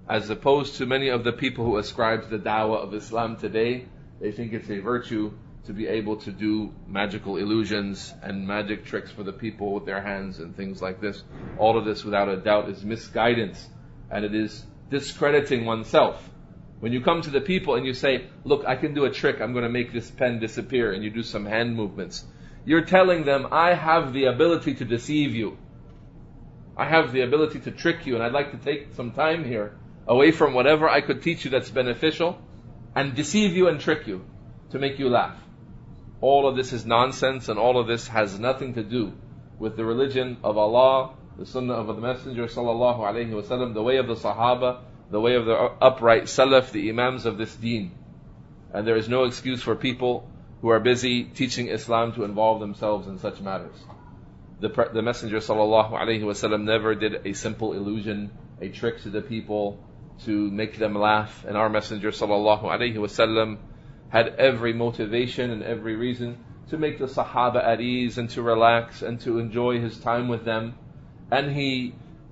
as opposed to many of the people who ascribe to the da'wah of Islam today. They think it's a virtue to be able to do magical illusions and magic tricks for the people with their hands and things like this. All of this, without a doubt, is misguidance, and it is discrediting oneself. When you come to the people and you say, look, I can do a trick, I'm going to make this pen disappear, and you do some hand movements, you're telling them, I have the ability to deceive you. I have the ability to trick you, and I'd like to take some time here away from whatever I could teach you that's beneficial and deceive you and trick you to make you laugh. All of this is nonsense, and all of this has nothing to do with the religion of Allah, the sunnah of the Messenger sallallahu alaihi wasallam, the way of the Sahaba, the way of the upright Salaf, the Imams of this deen. And there is no excuse for people who are busy teaching Islam to involve themselves in such matters. The Messenger sallallahu alaihi wasallam never did a simple illusion, a trick to the people to make them laugh. And our Messenger sallallahu alaihi wasallam had every motivation and every reason to make the Sahaba at ease and to relax and to enjoy his time with them. And he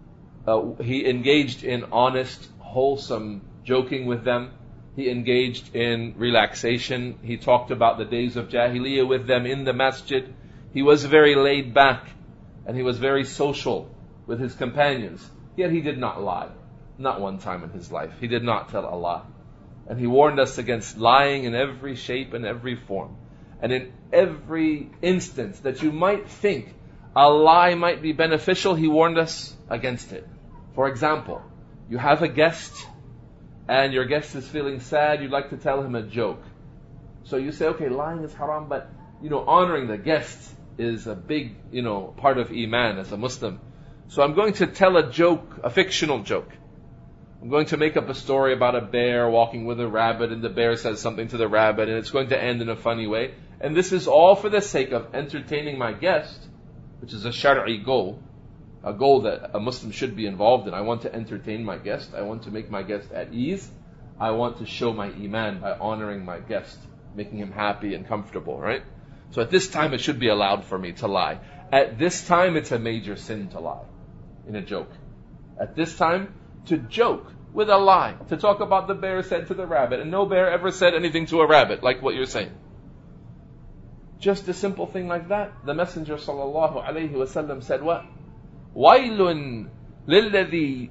engaged in honest, wholesome joking with them. He engaged in relaxation. He talked about the days of Jahiliyyah with them in the masjid. He was very laid back, and he was very social with his companions. Yet he did not lie. Not one time in his life. He did not tell a lie. And he warned us against lying in every shape and every form. And in every instance that you might think a lie might be beneficial, he warned us against it. For example, you have a guest, and your guest is feeling sad, you'd like to tell him a joke. So you say, okay, lying is haram, but honoring the guest is a big, part of Iman as a Muslim. So I'm going to tell a joke, a fictional joke. I'm going to make up a story about a bear walking with a rabbit, and the bear says something to the rabbit, and it's going to end in a funny way. And this is all for the sake of entertaining my guest, which is a Shar'i goal, a goal that a Muslim should be involved in. I want to entertain my guest. I want to make my guest at ease. I want to show my Iman by honoring my guest, making him happy and comfortable, right? So at this time, it should be allowed for me to lie. At this time, it's a major sin to lie in a joke. At this time, to joke with a lie, to talk about the bear said to the rabbit, and no bear ever said anything to a rabbit, like what you're saying. Just a simple thing like that. The Messenger sallallahu alaihi wasallam said what? وَيْلٌ لِلَّذِي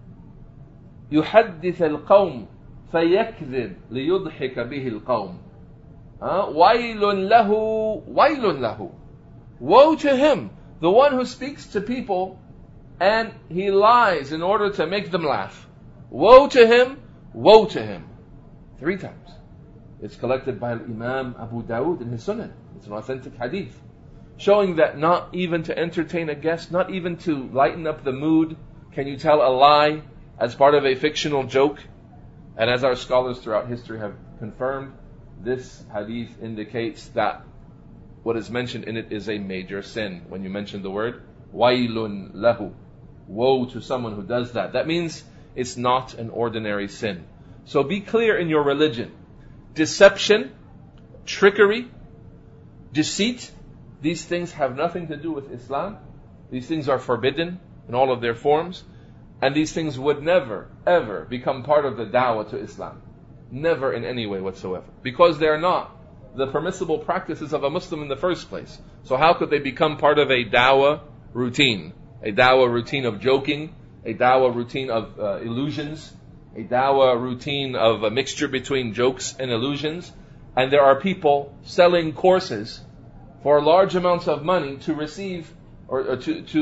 يُحَدِّثَ الْقَوْمِ فَيَكْذِبْ لِيُضْحِكَ بِهِ الْقَوْمِ وَيْلٌ لَهُ. Woe to him, the one who speaks to people and he lies in order to make them laugh. Woe to him, woe to him. 3 times. It's collected by Imam Abu Dawud in his Sunnah. It's an authentic hadith, showing that not even to entertain a guest, not even to lighten up the mood, can you tell a lie as part of a fictional joke. And as our scholars throughout history have confirmed, this hadith indicates that what is mentioned in it is a major sin. When you mention the word wailun lahu, woe to someone who does that. That means it's not an ordinary sin. So be clear in your religion. Deception, trickery, deceit, these things have nothing to do with Islam. These things are forbidden in all of their forms. And these things would never, ever become part of the da'wah to Islam. Never in any way whatsoever. Because they're not the permissible practices of a Muslim in the first place. So how could they become part of a da'wah routine? A da'wah routine of joking, a da'wah routine of illusions, a da'wah routine of a mixture between jokes and illusions. And there are people selling courses for large amounts of money to receive or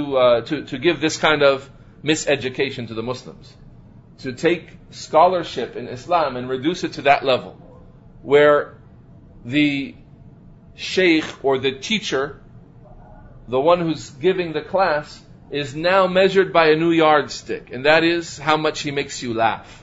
to give this kind of miseducation to the Muslims. To take scholarship in Islam and reduce it to that level, where the sheikh or the teacher, the one who's giving the class, is now measured by a new yardstick, and that is how much he makes you laugh.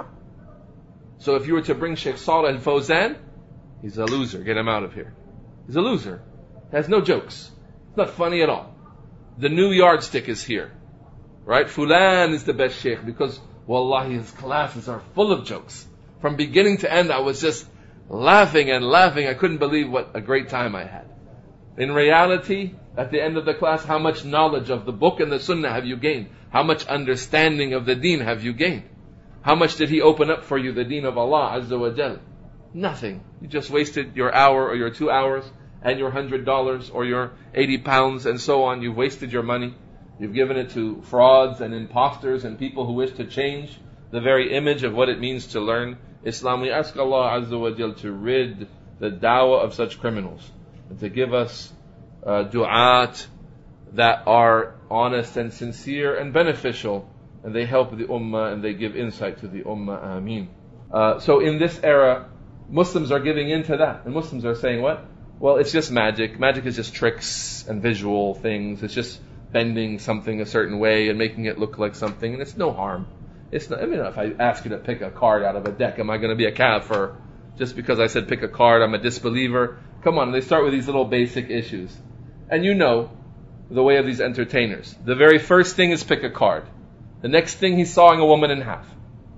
So if you were to bring Sheikh Saleh al-Fawzan, he's a loser, get him out of here. He's a loser, has no jokes, it's not funny at all. The new yardstick is here, right? Fulan is the best sheikh because wallahi his classes are full of jokes. From beginning to end I was just laughing and laughing. I couldn't believe what a great time I had. In reality, at the end of the class, how much knowledge of the book and the sunnah have you gained? How much understanding of the deen have you gained? How much did he open up for you, the deen of Allah Azza wa Jal? Nothing. You just wasted your hour or your 2 hours and your $100 or your 80 pounds and so on. You've wasted your money. You've given it to frauds and imposters and people who wish to change the very image of what it means to learn Islam. We ask Allah Azza wa Jal to rid the dawah of such criminals and to give us du'at that are honest and sincere and beneficial, and they help the ummah and they give insight to the ummah. Ameen. So in this era, Muslims are giving in to that, and Muslims are saying what? Well, it's just magic. Magic is just tricks and visual things. It's just bending something a certain way and making it look like something, and it's no harm. It's not. I mean, if I ask you to pick a card out of a deck, am I going to be a kafir just because I said pick a card? I'm a disbeliever. Come on, they start with these little basic issues, and you know the way of these entertainers. The very first thing is pick a card. The next thing, he's sawing a woman in half.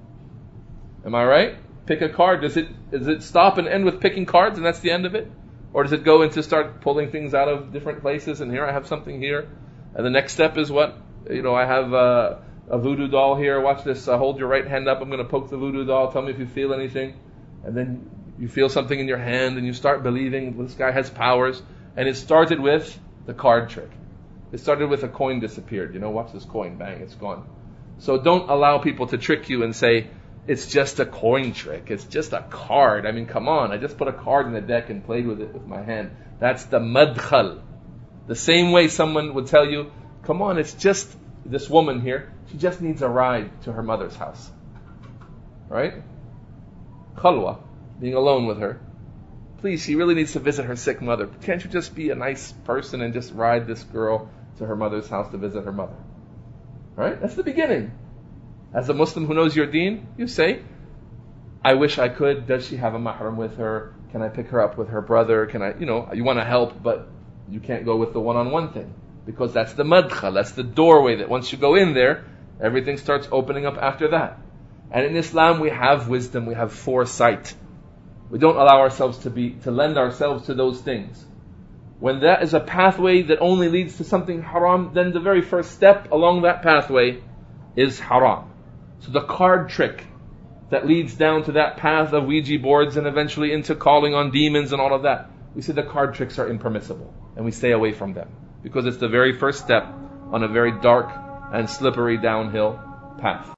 Am I right? Pick a card. Does it stop and end with picking cards and that's the end of it? Or does it go into start pulling things out of different places, and here I have something here, and the next step is what? I have a voodoo doll here. Watch this. Hold your right hand up. I'm going to poke the voodoo doll. Tell me if you feel anything. And then you feel something in your hand and you start believing this guy has powers. And it started with the card trick. It started with a coin disappeared. Watch this coin. Bang, it's gone. So don't allow people to trick you and say, it's just a coin trick. It's just a card. I mean, come on. I just put a card in the deck and played with it with my hand. That's the madkhal. The same way someone would tell you, come on, it's just this woman here. She just needs a ride to her mother's house. Right? Khalwa, being alone with her. Please, she really needs to visit her sick mother. Can't you just be a nice person and just ride this girl to her mother's house to visit her mother? Right? That's the beginning. As a Muslim who knows your deen, you say, I wish I could. Does she have a mahram with her? Can I pick her up with her brother? Can I, you want to help, but you can't go with the one-on-one thing. Because that's the madkhal, that's the doorway that once you go in there, everything starts opening up after that. And in Islam we have wisdom, we have foresight. We don't allow ourselves to lend ourselves to those things. When that is a pathway that only leads to something haram, then the very first step along that pathway is haram. So the card trick that leads down to that path of Ouija boards and eventually into calling on demons and all of that, we say the card tricks are impermissible and we stay away from them because it's the very first step on a very dark and slippery downhill path.